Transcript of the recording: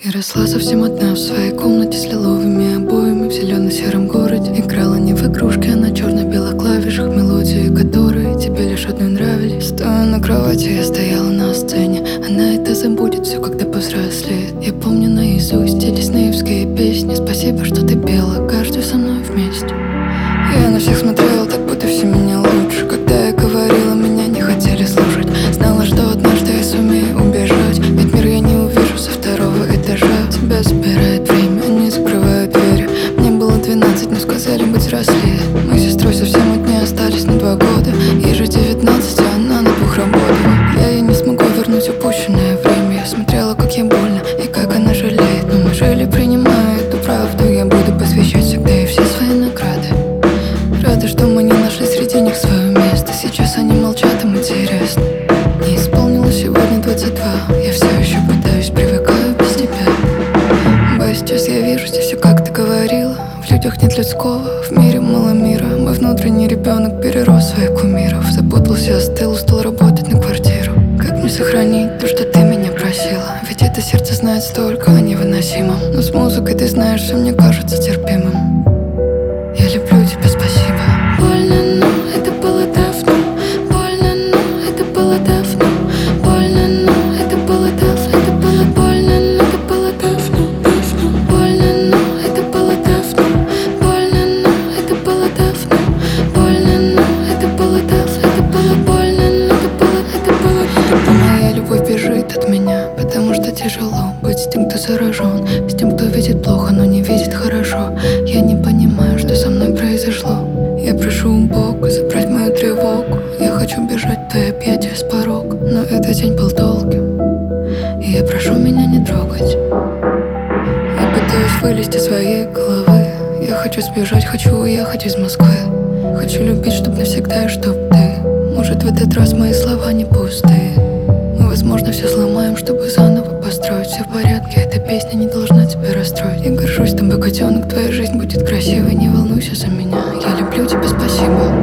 И росла совсем одна в своей комнате с лиловыми обоями в зелено-сером городе. Играла не в игрушки, а на черно-белых клавишах мелодии, которые тебе лишь одной нравились. Стоя на кровати, я стояла на сцене. Она это забудет все, когда повзрослеет. Я помню наизусть эти диснеевские песни. Спасибо, что ты пела каждую со мной вместе. Я на всех смотрела, так будто все меня лучше. Когда я говорила, меня не хотели слушать. Знала, что однажды я сумею убежать, ведь мир я не увижу со второго этажа. Тебя забирает время, они закрывают двери. Мне было 12, но сказали быть взрослее. Мы с сестрой совсем одни остались на 2 года. Ей же 19, а она на 2 работах. Я ей не смогу вернуть упущенное время. Я смотрела, как ей больно и как она жалеет. Но мы жили, принимая эту правду. Я буду посвящать всегда и все свои награды. Рада, что мы не нашли среди них свое место. Сейчас они молчат, им интересно. Не исполнилось сегодня 22. Я все еще пытаюсь, привыкаю без тебя. Бо, сейчас я вижу здесь все, как ты говорила. В людях нет людского, в мире мало мира. Мой внутренний ребенок перерос своих кумиров. Запутался, остыл, устал работать на квартиру. Как мне сохранить то, что ты меня просила? Ведь это сердце знает столько о невыносимом. Но с музыкой, ты знаешь, все мне кажется терпимым. Я люблю тебя, спасибо. Больно, но это было давно. Больно, но это было давно. Больно, но это было давно. Это было больно, но это было давно. Больно, но это было давно. Больно, но это было давно. Больно, но это было давно. Это было больно, но это было. Моя любовь бежит от меня, потому что тяжело быть с тем, кто заражен, с тем, кто видит плохо, но не видит хорошо. Я не понимаю, что со мной произошло. Я прошу у Бога забрать мою тревогу. Я хочу бежать в твои объятия с порога. Но этот день был долгим, и я прошу меня не трогать. Я пытаюсь вылезти из своей головы. Я хочу сбежать, хочу уехать из Москвы. Хочу любить, чтоб навсегда и чтоб ты. Может, в этот раз мои слова не пустые. Мы, возможно, все сломаем, чтобы заново построить. Все в порядке, эта песня не должна тебя расстроить. Я горжусь тобой, котенок, твоя жизнь будет красивой. Не волнуйся за меня, я люблю тебя, спасибо.